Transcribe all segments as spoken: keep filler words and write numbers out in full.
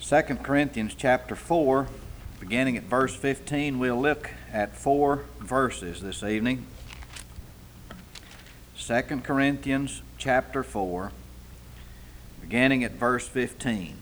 Second Corinthians chapter four, beginning at verse fifteen, we'll look at four verses this evening. Second Corinthians chapter four, beginning at verse fifteen.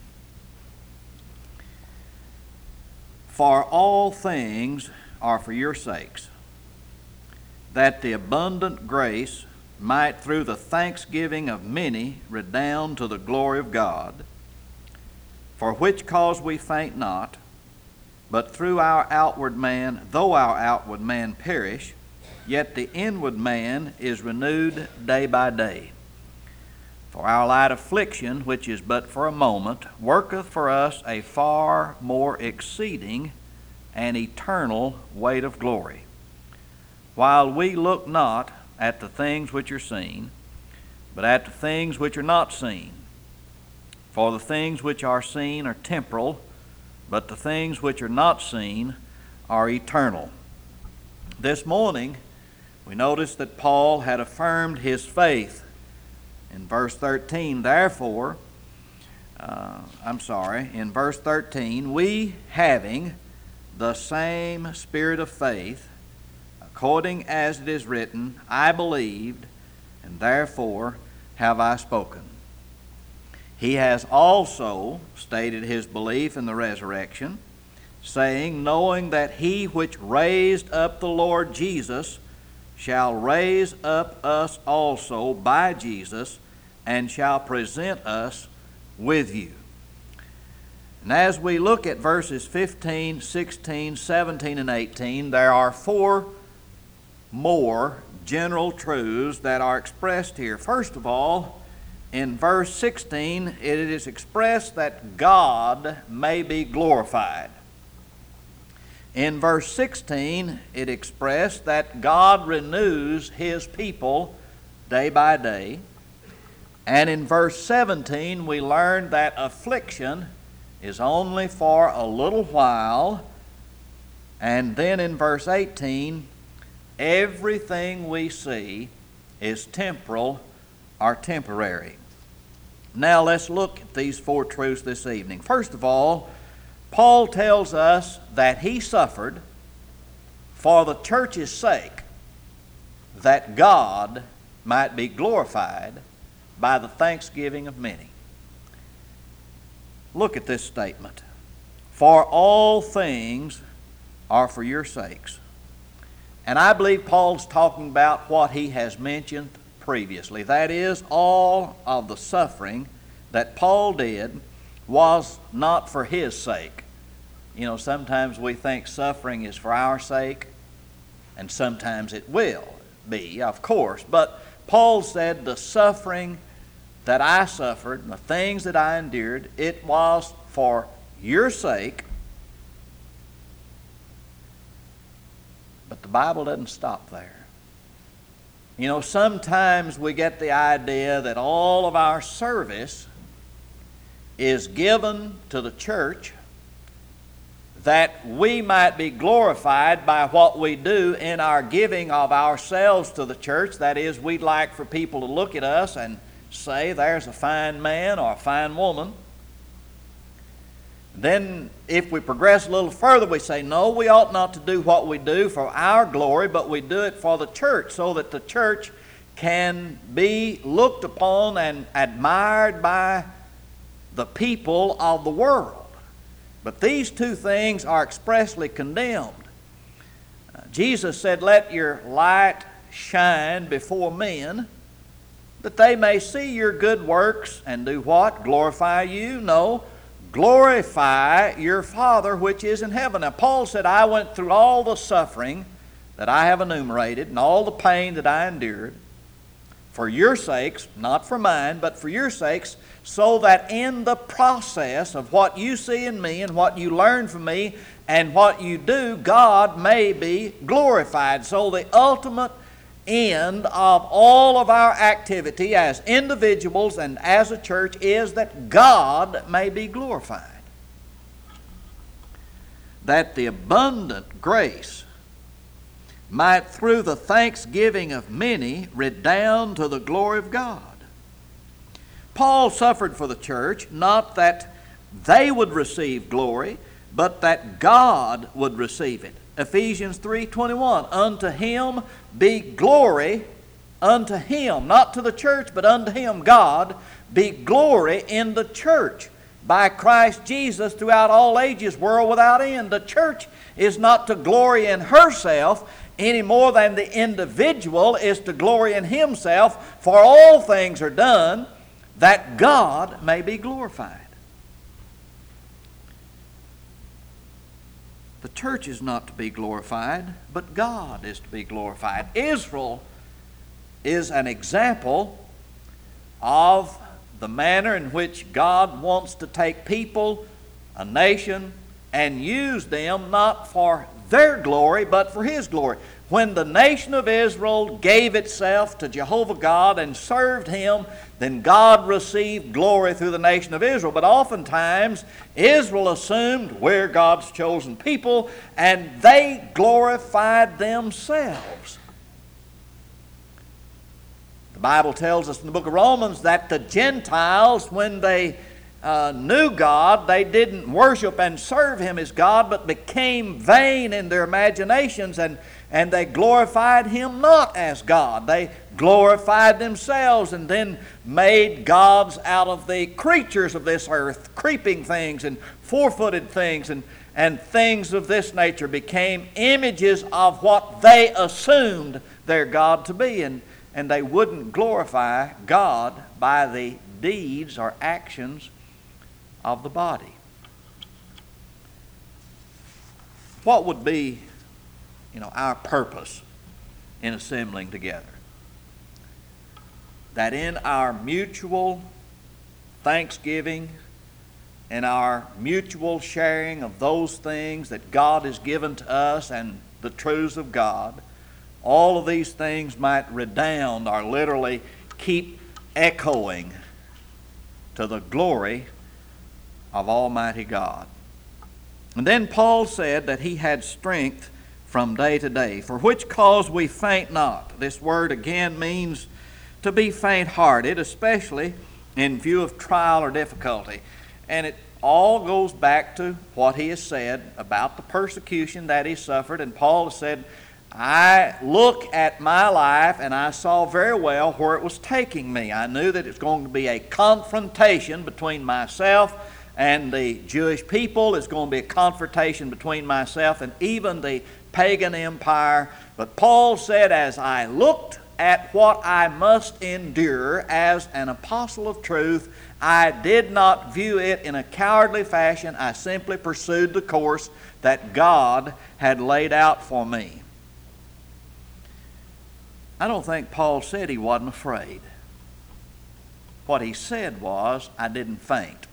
For all things are for your sakes, that the abundant grace might through the thanksgiving of many redound to the glory of God. For which cause we faint not, but through our outward man, though our outward man perish, yet the inward man is renewed day by day. For our light affliction, which is but for a moment, worketh for us a far more exceeding and eternal weight of glory. While we look not at the things which are seen, but at the things which are not seen. For the things which are seen are temporal, but the things which are not seen are eternal. This morning, we noticed that Paul had affirmed his faith. In verse thirteen, therefore, uh, I'm sorry, in verse thirteen, we having the same spirit of faith, according as it is written, I believed, and therefore have I spoken. He has also stated his belief in the resurrection, saying, knowing that he which raised up the Lord Jesus shall raise up us also by Jesus, and shall present us with you. And as we look at verses fifteen, sixteen, seventeen, and eighteen, there are four more general truths that are expressed here. First of all, in verse sixteen, it is expressed that God may be glorified. In verse sixteen, it expressed that God renews His people day by day. And in verse seventeen, we learn that affliction is only for a little while. And then in verse eighteen, everything we see is temporal or temporary. Now let's look at these four truths this evening. First of all, Paul tells us that he suffered for the church's sake, that God might be glorified by the thanksgiving of many. Look at this statement. For all things are for your sakes. And I believe Paul's talking about what he has mentioned previously. That is, all of the suffering that Paul did was not for his sake. You know, sometimes we think suffering is for our sake, and sometimes it will be, of course. But Paul said the suffering that I suffered, the things that I endured, it was for your sake. But the Bible doesn't stop there. You know, sometimes we get the idea that all of our service is given to the church that we might be glorified by what we do in our giving of ourselves to the church. That is, we'd like for people to look at us and say, there's a fine man or a fine woman. Then if we progress a little further, we say, no, we ought not to do what we do for our glory, but we do it for the church, so that the church can be looked upon and admired by the people of the world. But these two things are expressly condemned. Uh, Jesus said, let your light shine before men, that they may see your good works and do what? Glorify you? No. Glorify your Father which is in heaven. Now, Paul said, I went through all the suffering that I have enumerated and all the pain that I endured for your sakes, not for mine, but for your sakes, so that in the process of what you see in me and what you learn from me and what you do, God may be glorified. So the ultimate end of all of our activity as individuals and as a church is that God may be glorified. That the abundant grace might through the thanksgiving of many redound to the glory of God. Paul suffered for the church, not that they would receive glory, but that God would receive it. Ephesians three twenty-one, unto him be glory, unto him, not to the church, but unto him, God, be glory in the church by Christ Jesus throughout all ages, world without end. The church is not to glory in herself any more than the individual is to glory in himself, for all things are done that God may be glorified. The church is not to be glorified, but God is to be glorified. Israel is an example of the manner in which God wants to take people, a nation, and use them not for their glory, but for His glory. When the nation of Israel gave itself to Jehovah God and served Him, then God received glory through the nation of Israel. But oftentimes, Israel assumed we're God's chosen people, and they glorified themselves. The Bible tells us in the book of Romans that the Gentiles, when they uh, knew God, they didn't worship and serve Him as God, but became vain in their imaginations, and, and they glorified Him not as God. They glorified themselves and then made gods out of the creatures of this earth, creeping things and four-footed things and, and things of this nature became images of what they assumed their God to be. And And they wouldn't glorify God by the deeds or actions of the body. What would be, you know, our purpose in assembling together? That in our mutual thanksgiving and our mutual sharing of those things that God has given to us and the truths of God, all of these things might redound or literally keep echoing to the glory of Almighty God. And then Paul said that he had strength from day to day, for which cause we faint not. This word again means to be faint-hearted, especially in view of trial or difficulty. And it all goes back to what he has said about the persecution that he suffered. And Paul has said, I look at my life and I saw very well where it was taking me. I knew that it's going to be a confrontation between myself and the Jewish people. It's going to be a confrontation between myself and even the pagan empire. But Paul said, as I looked at what I must endure as an apostle of truth, I did not view it in a cowardly fashion. I simply pursued the course that God had laid out for me. I don't think Paul said he wasn't afraid. What he said was, I didn't faint.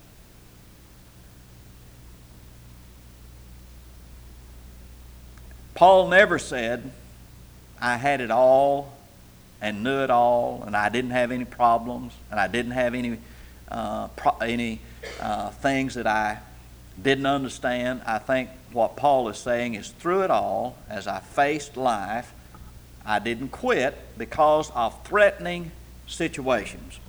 Paul never said, I had it all and knew it all, and I didn't have any problems, and I didn't have any uh, pro- any uh, things that I didn't understand. I think what Paul is saying is, through it all, as I faced life, I didn't quit because of threatening situations.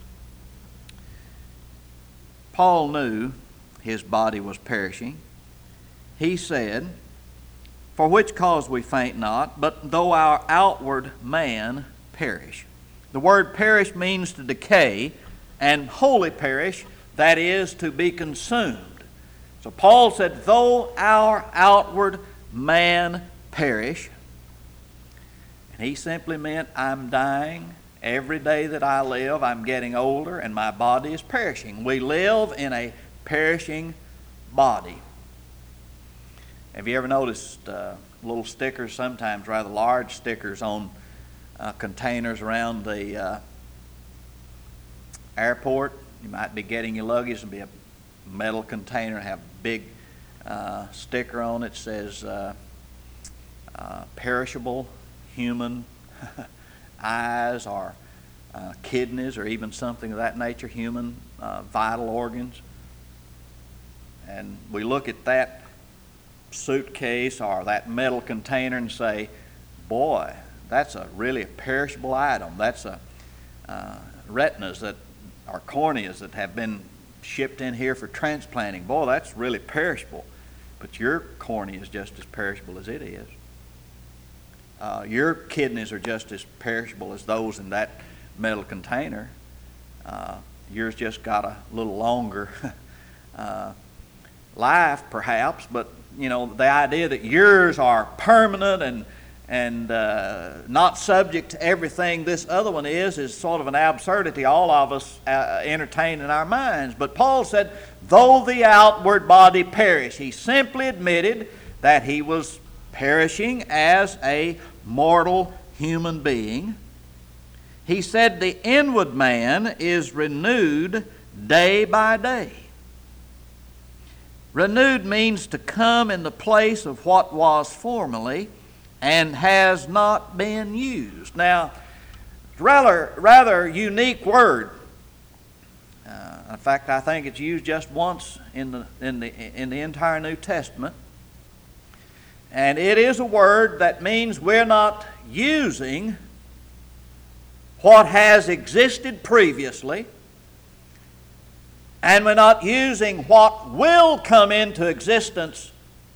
Paul knew his body was perishing. He said, for which cause we faint not, but though our outward man perish. The word perish means to decay, and wholly perish, that is, to be consumed. So Paul said, though our outward man perish, he simply meant I'm dying. Every day that I live, I'm getting older and my body is perishing. We live in a perishing body. Have you ever noticed uh, little stickers, sometimes rather large stickers on uh, containers around the uh, airport? You might be getting your luggage and be a metal container and have a big uh, sticker on it that says uh, uh, perishable human eyes or uh, kidneys or even something of that nature, human uh, vital organs. And we look at that suitcase or that metal container and say, boy, that's a really a perishable item. That's a uh, retinas that or corneas that have been shipped in here for transplanting. Boy, that's really perishable. But your cornea is just as perishable as it is. Uh, your kidneys are just as perishable as those in that metal container. Uh, yours just got a little longer uh, life, perhaps, but you know, the idea that yours are permanent and and uh, not subject to everything this other one is is sort of an absurdity all of us uh, entertain in our minds. But Paul said, though the outward body perish, he simply admitted that he was perishing as a mortal human being. He said the inward man is renewed day by day. Renewed means to come in the place of what was formerly and has not been used. Now, rather rather unique word. Uh, in fact, I think it's used just once in the in the in the entire New Testament. And it is a word that means we're not using what has existed previously, and we're not using what will come into existence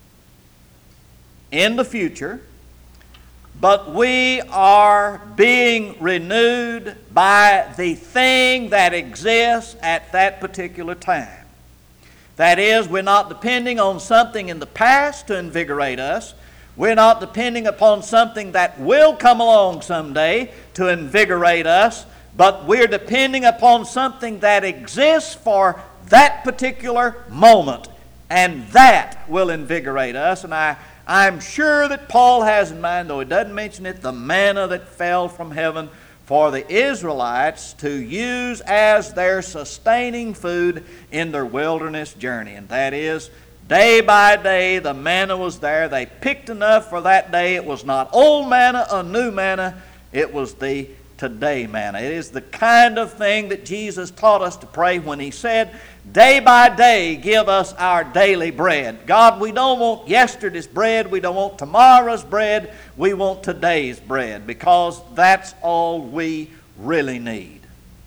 in the future, but we are being renewed by the thing that exists at that particular time. That is, we're not depending on something in the past to invigorate us. We're not depending upon something that will come along someday to invigorate us, but we're depending upon something that exists for that particular moment, and that will invigorate us. And I, I'm sure that Paul has in mind, though he doesn't mention it, the manna that fell from heaven for the Israelites to use as their sustaining food in their wilderness journey. And that is, day by day the manna was there. They picked enough for that day. It was not old manna or new manna. It was the today manna. It is the kind of thing that Jesus taught us to pray when he said, day by day give us our daily bread. God, we don't want yesterday's bread. We don't want tomorrow's bread. We want today's bread, because that's all we really need.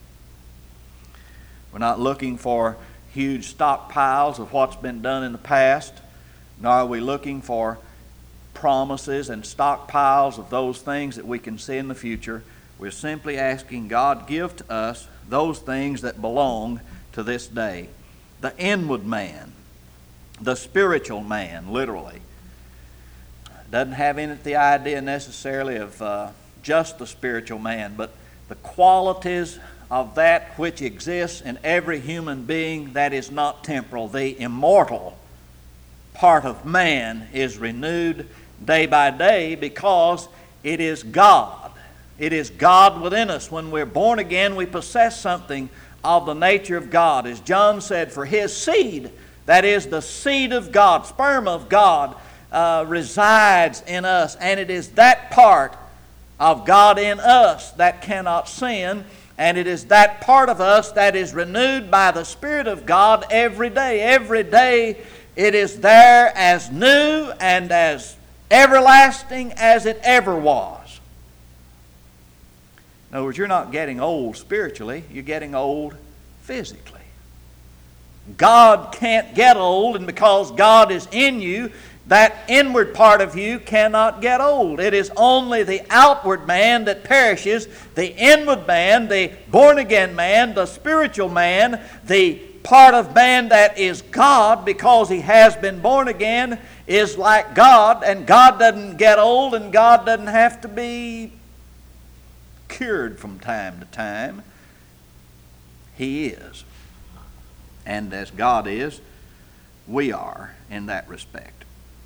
We're not looking for huge stockpiles of what's been done in the past, nor are we looking for promises and stockpiles of those things that we can see in the future. We're simply asking God, give to us those things that belong to this day. The inward man, the spiritual man, literally, doesn't have in it the idea necessarily of uh, just the spiritual man, but the qualities of that which exists in every human being that is not temporal. The immortal part of man is renewed day by day because it is God. It is God within us. When we're born again, we possess something of the nature of God. As John said, for his seed, that is the seed of God, sperm of God, uh, resides in us. And it is that part of God in us that cannot sin. And it is that part of us that is renewed by the Spirit of God every day. Every day it is there as new and as everlasting as it ever was. In other words, you're not getting old spiritually, you're getting old physically. God can't get old, and because God is in you, that inward part of you cannot get old. It is only the outward man that perishes. The inward man, the born-again man, the spiritual man, the part of man that is God because he has been born again, is like God, and God doesn't get old, and God doesn't have to be cured from time to time. He is. And as God is, we are in that respect.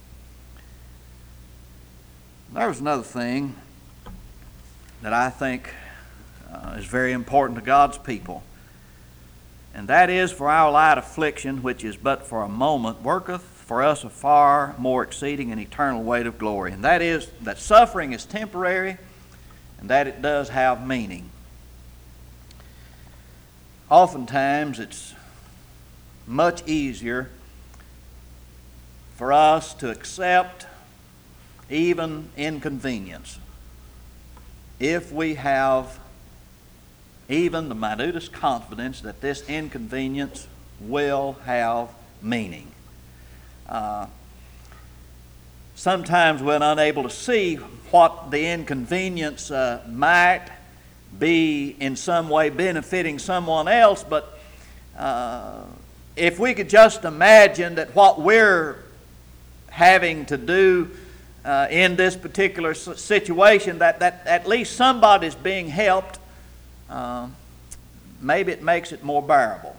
There was another thing that I think uh, is very important to God's people, and that is, for our light affliction, which is but for a moment, worketh for us a far more exceeding and eternal weight of glory. And that is that suffering is temporary, and that it does have meaning. Oftentimes it's much easier for us to accept even inconvenience if we have even the minutest confidence that this inconvenience will have meaning. Uh, sometimes we're unable to see what the inconvenience uh, might be in some way benefiting someone else, but uh, if we could just imagine that what we're having to do uh, in this particular situation, that, that at least somebody's being helped, uh, maybe it makes it more bearable.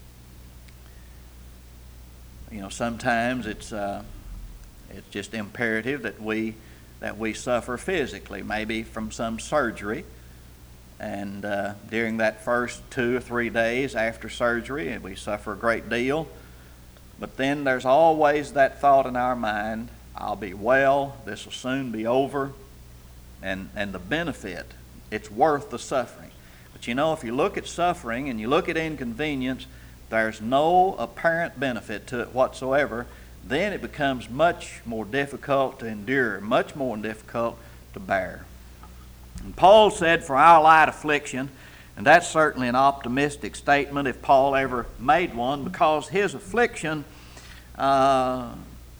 You know, sometimes it's uh, it's just imperative that we that we suffer physically, maybe from some surgery. And uh, during that first two or three days after surgery, we suffer a great deal. But then there's always that thought in our mind, I'll be well, this will soon be over, and, and the benefit, it's worth the suffering. But you know, if you look at suffering and you look at inconvenience, there's no apparent benefit to it whatsoever, then it becomes much more difficult to endure, much more difficult to bear. And Paul said, for our light affliction, and that's certainly an optimistic statement if Paul ever made one, because his affliction, uh,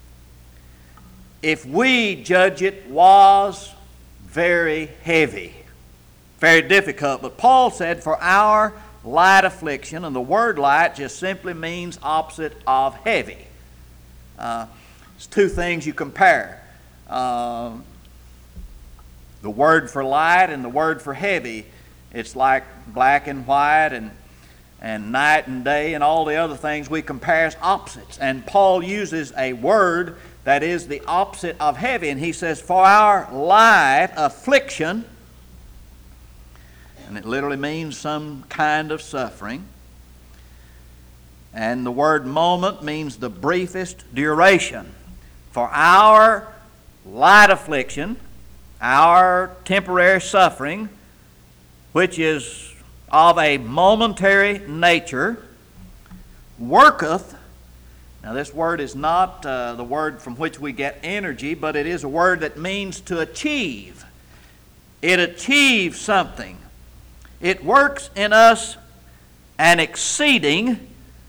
if we judge it, was very heavy, very difficult. But Paul said, for our light affliction, and the word light just simply means opposite of heavy. Uh, it's two things you compare. Uh, the word for light and the word for heavy. It's like black and white and, and night and day and all the other things we compare as opposites. And Paul uses a word that is the opposite of heavy. And he says, for our light affliction, and it literally means some kind of suffering. And the word moment means the briefest duration. For our light affliction, our temporary suffering, which is of a momentary nature, worketh. Now this word is not uh, the word from which we get energy, but it is a word that means to achieve. It achieves something. It works in us an exceeding,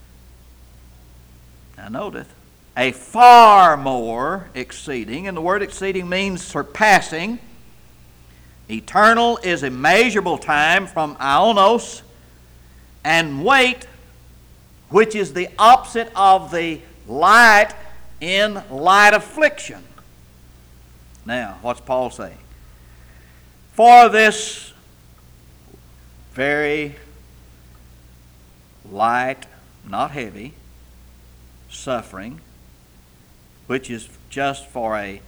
now notice, a far more exceeding, and the word exceeding means surpassing. Eternal is immeasurable time from aonos, and weight, which is the opposite of the light in light affliction. Now, what's Paul saying? For this very light, not heavy, suffering, which is just for a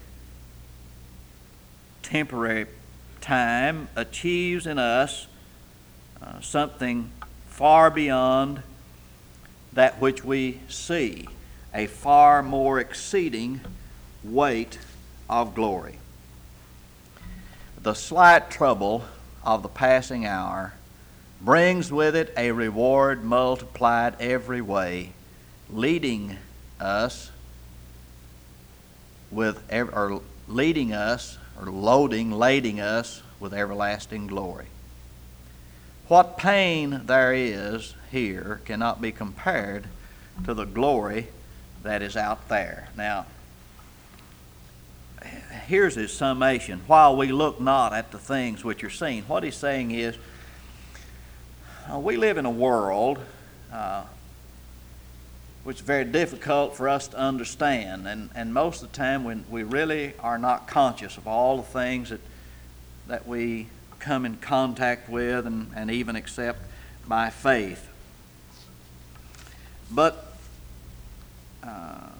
temporary time, achieves in us uh, something far beyond that which we see, a far more exceeding weight of glory. The slight trouble of the passing hour brings with it a reward multiplied every way, leading us with or leading us or loading, lading us with everlasting glory. What pain there is here cannot be compared to the glory that is out there. Now, here's his summation. While we look not at the things which are seen, what he's saying is, uh, we live in a world uh, which is very difficult for us to understand, and, and most of the time when we really are not conscious of all the things that that we come in contact with and, and even accept by faith. But uh,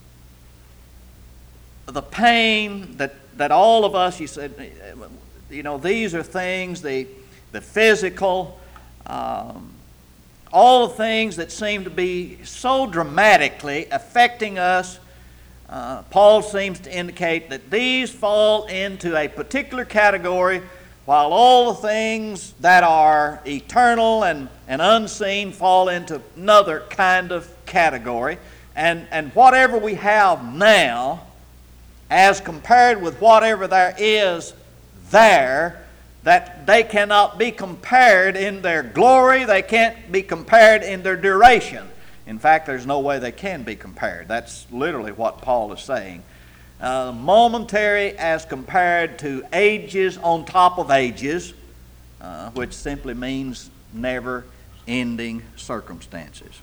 the pain that, that all of us, you said, you know, these are things, the, the physical, um, all the things that seem to be so dramatically affecting us. Uh, Paul seems to indicate that these fall into a particular category, while all the things that are eternal and, and unseen fall into another kind of category. And, and whatever we have now, as compared with whatever there is there, that they cannot be compared in their glory, they can't be compared in their duration. In fact, there's no way they can be compared. That's literally what Paul is saying. Uh, momentary as compared to ages on top of ages, uh, which simply means never-ending circumstances.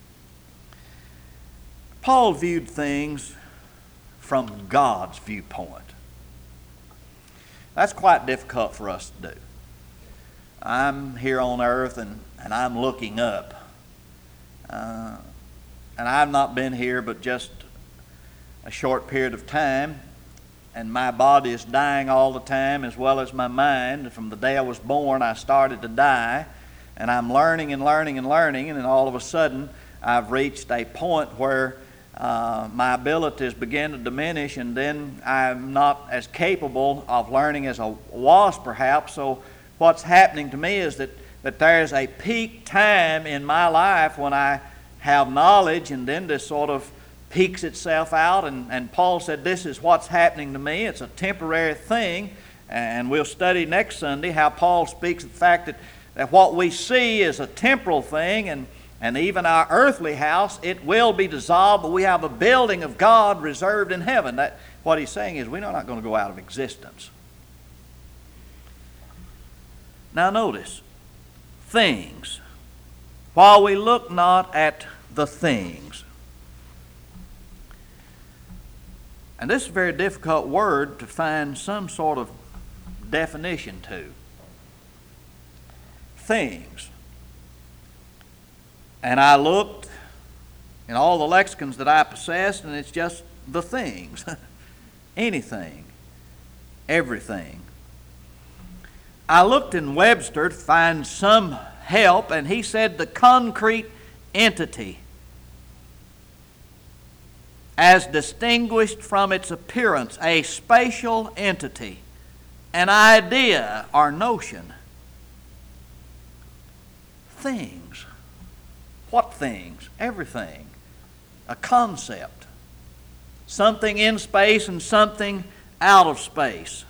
Paul viewed things from God's viewpoint. That's quite difficult for us to do. I'm here on earth and, and I'm looking up. Uh, and I've not been here but just a short period of time, and my body is dying all the time as well as my mind. From the day I was born, I started to die, and I'm learning and learning and learning, and then all of a sudden I've reached a point where uh, my abilities begin to diminish, and then I'm not as capable of learning as I was perhaps. So what's happening to me is that, that there's a peak time in my life when I have knowledge, and then this sort of peaks itself out, and, and Paul said this is what's happening to me. It's a temporary thing, and we'll study next Sunday how Paul speaks of the fact that, that what we see is a temporal thing, and, and even our earthly house, it will be dissolved, but we have a building of God reserved in heaven. That, what he's saying is we're not going to go out of existence. Now notice, things. While we look not at the things. And this is a very difficult word to find some sort of definition to. Things. And I looked in all the lexicons that I possessed, and it's just the things. Anything. Everything. I looked in Webster to find some help, and he said the concrete entity, as distinguished from its appearance, a spatial entity, an idea or notion. Things. What things? Everything. A concept. Something in space and something out of space.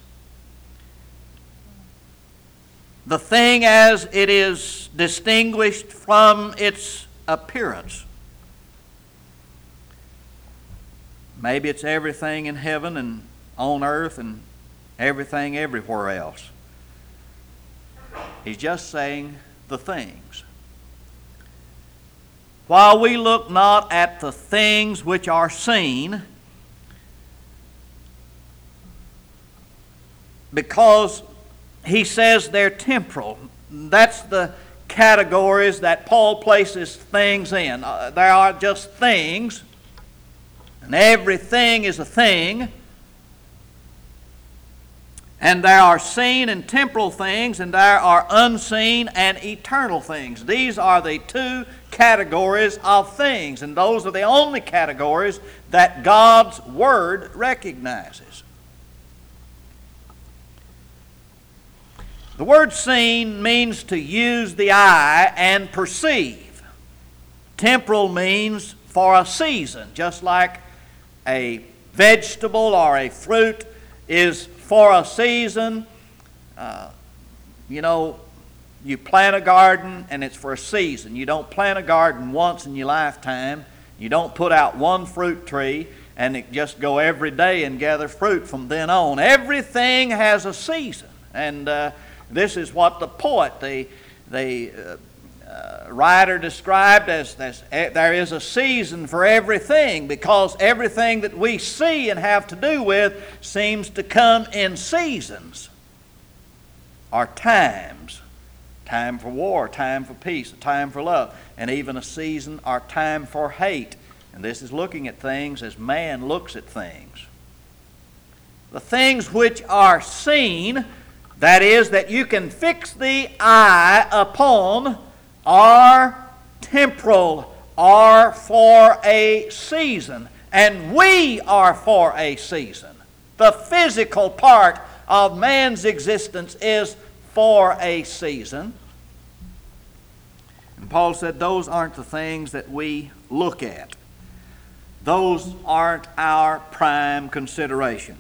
The thing as it is distinguished from its appearance. Maybe it's everything in heaven and on earth and everything everywhere else. He's just saying the things. While we look not at the things which are seen, because he says they're temporal. That's the categories that Paul places things in. Uh, there are just things. And everything is a thing. And there are seen and temporal things, and there are unseen and eternal things. These are the two categories of things, and those are the only categories that God's Word recognizes. The word seen means to use the eye and perceive. Temporal means for a season, just like a vegetable or a fruit is for a season. Uh, you know, you plant a garden and it's for a season. You don't plant a garden once in your lifetime. You don't put out one fruit tree and it just go every day and gather fruit from then on. Everything has a season. And uh, this is what the poet, the, the uh, Uh, writer described as, as uh, there is a season for everything, because everything that we see and have to do with seems to come in seasons or times. Time for war, time for peace, a time for love, and even a season or time for hate. And this is looking at things as man looks at things. The things which are seen, that is, that you can fix the eye upon, are temporal, are for a season, and we are for a season. The physical part of man's existence is for a season. And Paul said those aren't the things that we look at. Those aren't our prime consideration.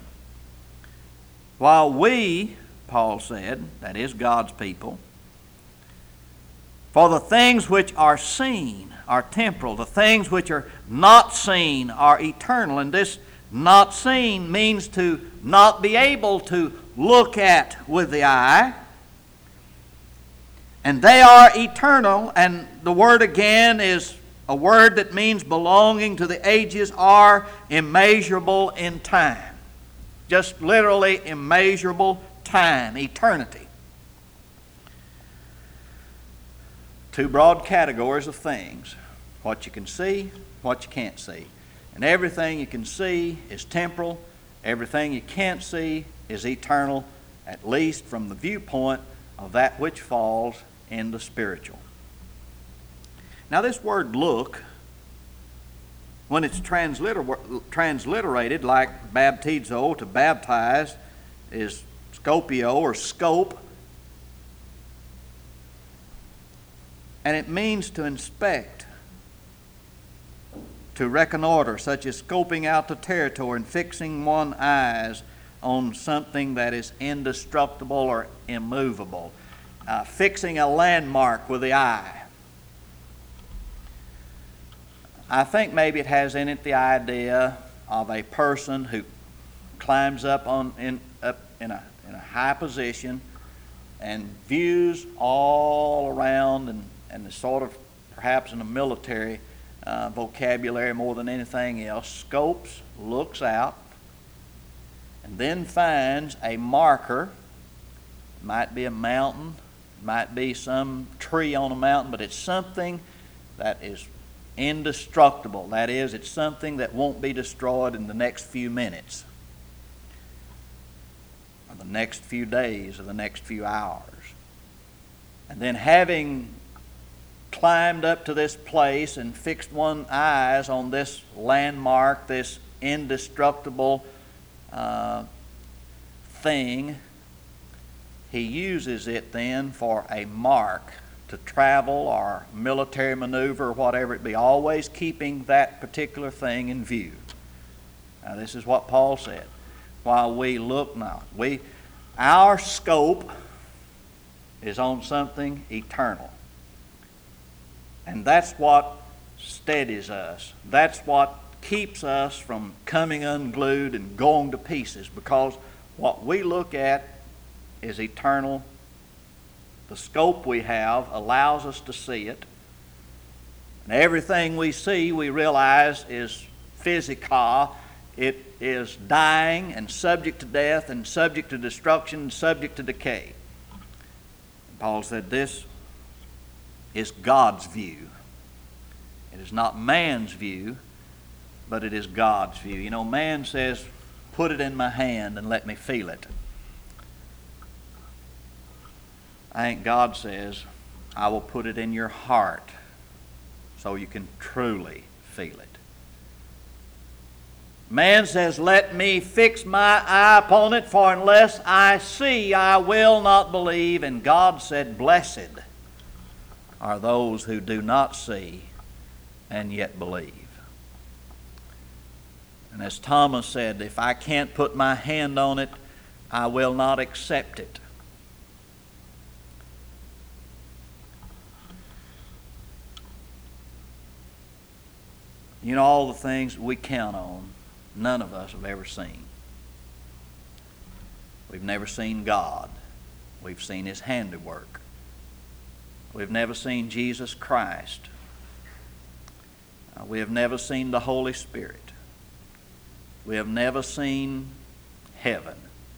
While we, Paul said, that is God's people, For the things which are seen are temporal. The things which are not seen are eternal. And this not seen means to not be able to look at with the eye. And they are eternal. And the word again is a word that means belonging to the ages, are immeasurable in time. Just literally immeasurable time, eternity. Two broad categories of things: what you can see, what you can't see. And everything you can see is temporal. Everything you can't see is eternal, at least from the viewpoint of that which falls in the spiritual. Now this word look, when it's transliter- transliterated like baptizo, to baptize, is scopio or scope. And it means to inspect, to reconnoiter, such as scoping out the territory and fixing one's eyes on something that is indestructible or immovable. Uh, fixing a landmark with the eye. I think maybe it has in it the idea of a person who climbs up on in up in a in a high position and views all around, and, and is sort of perhaps in a military uh, vocabulary more than anything else, scopes, looks out, and then finds a marker. It might be a mountain, it might be some tree on a mountain, but it's something that is indestructible. That is, it's something that won't be destroyed in the next few minutes, or the next few days, or the next few hours. And then, having climbed up to this place and fixed one's eyes on this landmark, this indestructible uh, thing, he uses it then for a mark to travel or military maneuver or whatever it be, always keeping that particular thing in view. Now this is what Paul said. While we look not, we, our scope is on something eternal. And that's what steadies us. That's what keeps us from coming unglued and going to pieces, because what we look at is eternal. The scope we have allows us to see it. And everything we see, we realize, is physica. It is dying and subject to death and subject to destruction and subject to decay. And Paul said this is God's view. It is not man's view, but it is God's view. You know, man says, put it in my hand and let me feel it. I think God says, I will put it in your heart so you can truly feel it. Man says, let me fix my eye upon it, for unless I see, I will not believe. And God said, blessed are those who do not see and yet believe. And as Thomas said, if I can't put my hand on it, I will not accept it. You know, all the things we count on, none of us have ever seen. We've never seen God. We've seen His handiwork. We've never seen Jesus Christ. Uh, we have never seen the Holy Spirit. We have never seen heaven.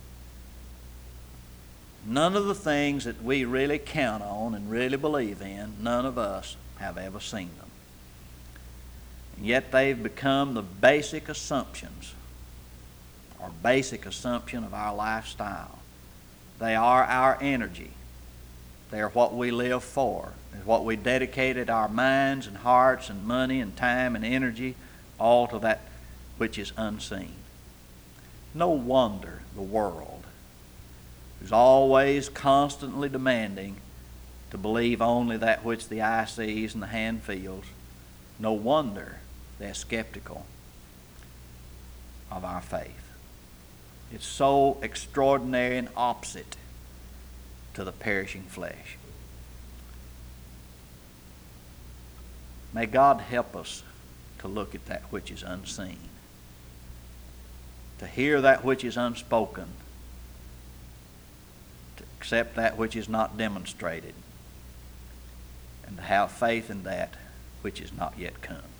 None of the things that we really count on and really believe in, none of us have ever seen them. And yet they've become the basic assumptions, or basic assumption of our lifestyle. They are our energy. They are what we live for. It's what we dedicated our minds and hearts and money and time and energy, all to that which is unseen. No wonder the world, who's always constantly demanding to believe only that which the eye sees and the hand feels, no wonder they're skeptical of our faith. It's so extraordinary and opposite to the perishing flesh. May God help us to look at that which is unseen, to hear that which is unspoken, to accept that which is not demonstrated, and to have faith in that which is not yet come.